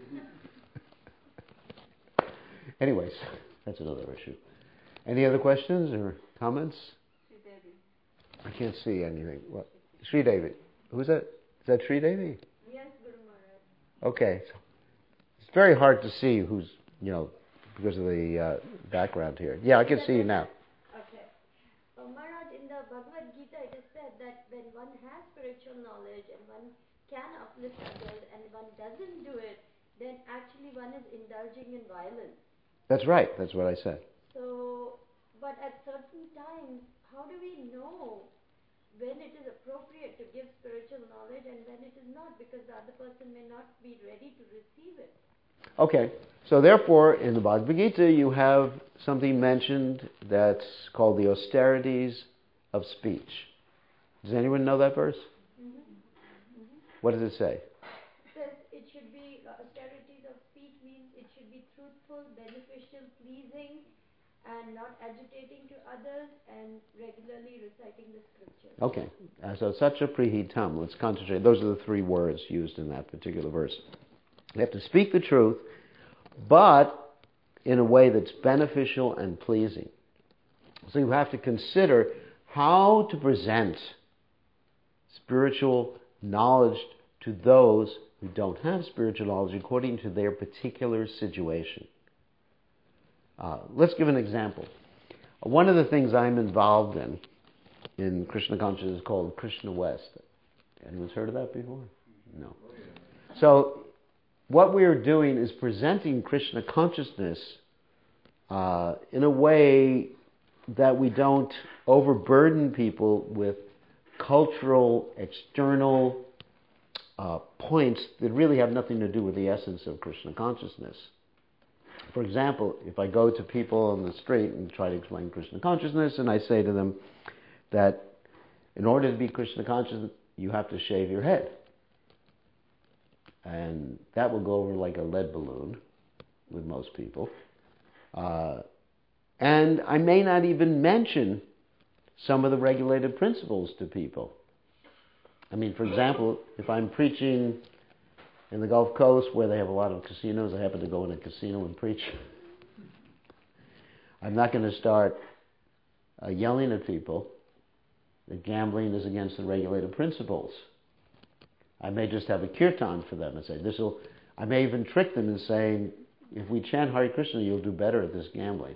Anyways, that's another issue. Any other questions or comments? I can't see anything. What? Sri Devi. Who's that? Is that Sri Devi? Yes, Guru Maharaj. Okay. It's very hard to see who's, because of the background here. Yeah, I can see you now. Okay. Maharaj, in the Bhagavad Gita, it is said that when one has spiritual knowledge and one can uplift others and one doesn't do it, then actually one is indulging in violence. That's right. That's what I said. So, but at certain times, how do we know when it is appropriate to give spiritual knowledge and when it is not, because the other person may not be ready to receive it? Okay. So therefore, in the Bhagavad Gita, you have something mentioned that's called the austerities of speech. Does anyone know that verse? Mm-hmm. Mm-hmm. What does it say? It says it should be, austerities of speech means it should be truthful, beneficial, pleasing, and not agitating to others, and regularly reciting the scriptures. Okay. So satya prihitam. Let's concentrate. Those are the three words used in that particular verse. You have to speak the truth, but in a way that's beneficial and pleasing. So you have to consider how to present spiritual knowledge to those who don't have spiritual knowledge according to their particular situation. Let's give an example. One of the things I'm involved in Krishna consciousness is called Krishna West. Anyone's heard of that before? No. So what we are doing is presenting Krishna consciousness in a way that we don't overburden people with cultural, external points that really have nothing to do with the essence of Krishna consciousness. For example, if I go to people on the street and try to explain Krishna consciousness, and I say to them that in order to be Krishna conscious, you have to shave your head. And that will go over like a lead balloon with most people. And I may not even mention some of the regulated principles to people. I mean, for example, if I'm preaching in the Gulf Coast where they have a lot of casinos, I happen to go in a casino and preach. I'm not going to start yelling at people that gambling is against the regulated principles. I may just have a kirtan for them and say, I may even trick them in saying, if we chant Hare Krishna, you'll do better at this gambling.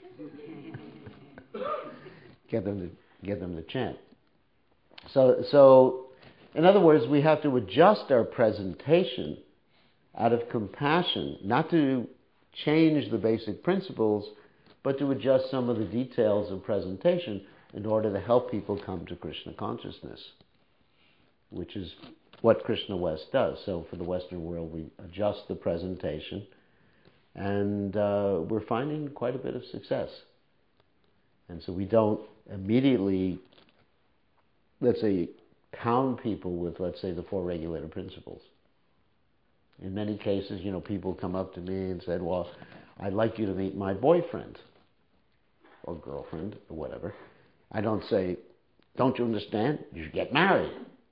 Get them to chant. So, in other words, we have to adjust our presentation out of compassion, not to change the basic principles, but to adjust some of the details of presentation in order to help people come to Krishna consciousness, which is what Krishna West does. So for the Western world, we adjust the presentation, and we're finding quite a bit of success. And so we don't immediately, let's say, pound people with, let's say, the four regulated principles. In many cases, people come up to me and said, well, I'd like you to meet my boyfriend or girlfriend or whatever. I don't say, don't you understand? You should get married.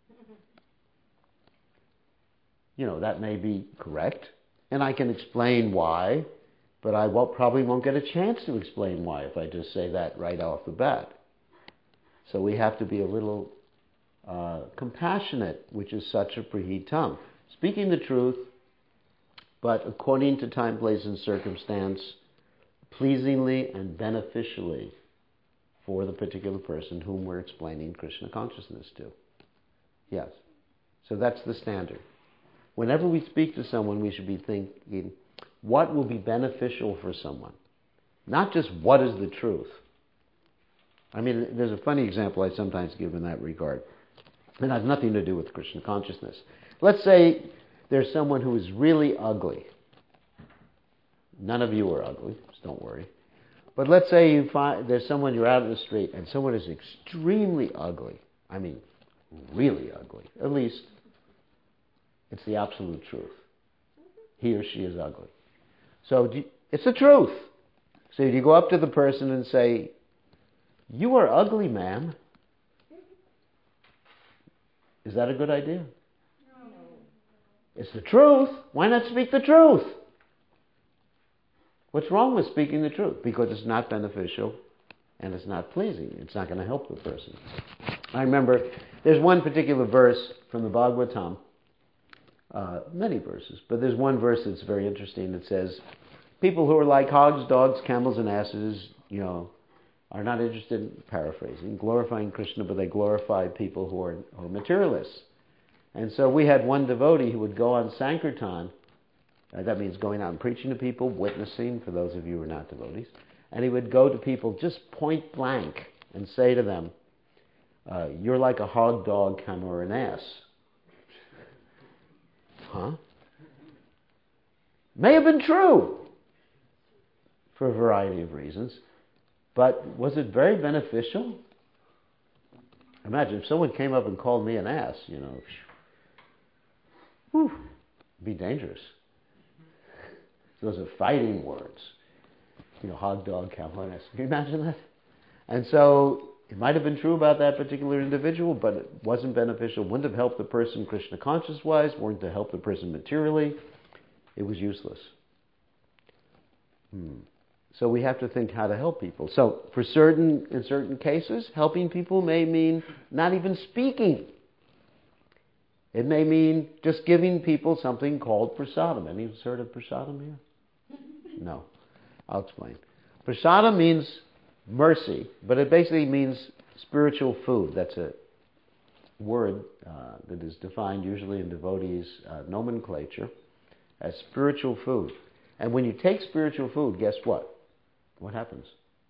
That may be correct, and I can explain why, but I probably won't get a chance to explain why if I just say that right off the bat. So we have to be a little compassionate, which is satya prihitam. Speaking the truth, but according to time, place, and circumstance, pleasingly and beneficially for the particular person whom we're explaining Krishna consciousness to. Yes. So that's the standard. Whenever we speak to someone, we should be thinking, what will be beneficial for someone? Not just what is the truth. I mean, there's a funny example I sometimes give in that regard. It has nothing to do with Krishna consciousness. Let's say there's someone who is really ugly. None of you are ugly, so don't worry. But let's say you find there's someone, you're out in the street, and someone is extremely ugly. I mean, really ugly. At least, it's the absolute truth. He or she is ugly. So it's the truth. So you go up to the person and say, "You are ugly, ma'am." Is that a good idea? No. It's the truth. Why not speak the truth? What's wrong with speaking the truth? Because it's not beneficial and it's not pleasing. It's not going to help the person. I remember there's one particular verse from the Bhagavatam, many verses, but there's one verse that's very interesting. It says, people who are like hogs, dogs, camels, and asses, are not interested in, paraphrasing, glorifying Krishna, but they glorify people who are materialists. And so we had one devotee who would go on Sankirtan. That means going out and preaching to people, witnessing, for those of you who are not devotees. And he would go to people just point blank and say to them, "You're like a hog, dog, camel, or an ass." Huh? May have been true for a variety of reasons, but was it very beneficial? Imagine if someone came up and called me an ass, it'd be dangerous. Those are fighting words. Hog, dog, camel, and ass. Can you imagine that? And so it might have been true about that particular individual, but it wasn't beneficial. Wouldn't have helped the person Krishna conscious-wise, wouldn't have helped the person materially. It was useless. So we have to think how to help people. So in certain cases, helping people may mean not even speaking. It may mean just giving people something called prasadam. Anyone's heard of prasadam here? No. I'll explain. Prasadam means mercy, but it basically means spiritual food. That's a word that is defined usually in devotees' nomenclature as spiritual food. And when you take spiritual food, guess what? What happens?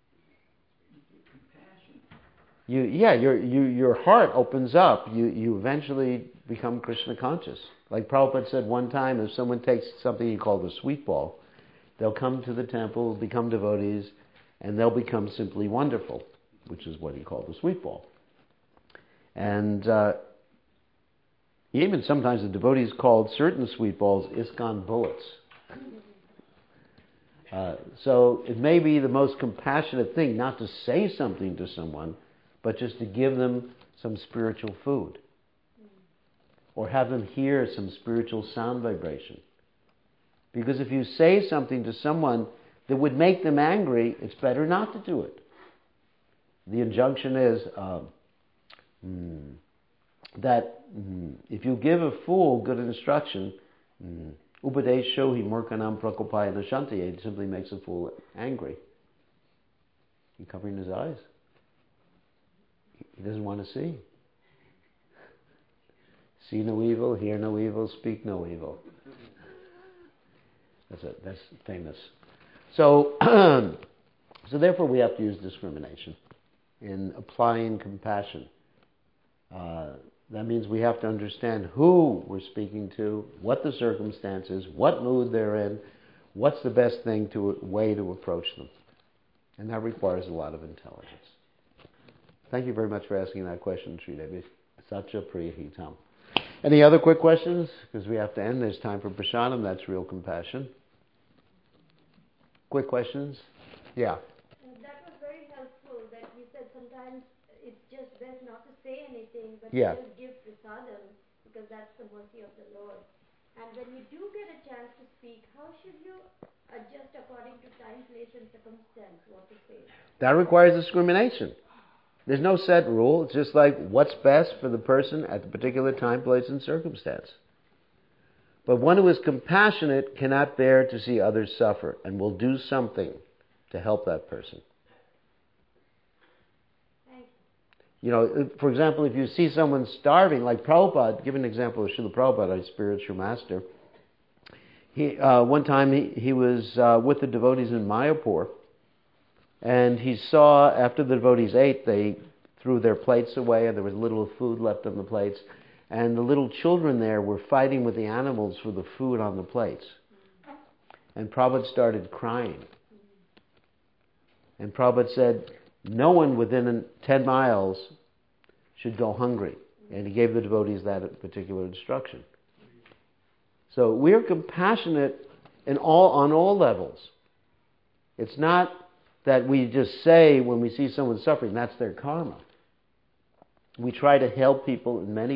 Your heart opens up. You eventually become Krishna conscious. Like Prabhupada said one time, if someone takes something he called a sweet ball, they'll come to the temple, become devotees, and they'll become simply wonderful, which is what he called the sweet ball. And even sometimes the devotees called certain sweet balls ISKCON bullets. So it may be the most compassionate thing not to say something to someone, but just to give them some spiritual food. Or have them hear some spiritual sound vibration. Because if you say something to someone that would make them angry, it's better not to do it. The injunction is that if you give a fool good instruction, upadesho hi murkanam prakopaya nashanti, it simply makes a fool angry. He's covering his eyes. He doesn't want to see. See no evil, hear no evil, speak no evil. That's famous. So, so therefore we have to use discrimination in applying compassion. That means we have to understand who we're speaking to, what the circumstances, what mood they're in, what's the best way to approach them. And that requires a lot of intelligence. Thank you very much for asking that question, Sridevi. Satya Priyahitam. Any other quick questions? Because we have to end. There's time for prasadam. That's real compassion. Quick questions? Yeah. That was very helpful that you said sometimes it's just best not to say anything, but Yeah. just give prasadam, because that's the mercy of the Lord. And when you do get a chance to speak, how should you adjust according to time, place, and circumstance what to say? That requires discrimination. There's no set rule. It's just like what's best for the person at the particular time, place, and circumstance. But one who is compassionate cannot bear to see others suffer and will do something to help that person. For example, if you see someone starving, like Prabhupada, give an example of Srila Prabhupada, our spiritual master. One time he was with the devotees in Mayapur, and he saw, after the devotees ate, they threw their plates away, and there was little food left on the plates. And the little children there were fighting with the animals for the food on the plates. And Prabhupada started crying. And Prabhupada said, no one within 10 miles should go hungry. And he gave the devotees that particular instruction. So we're compassionate on all levels. It's not that we just say when we see someone suffering, that's their karma. We try to help people in many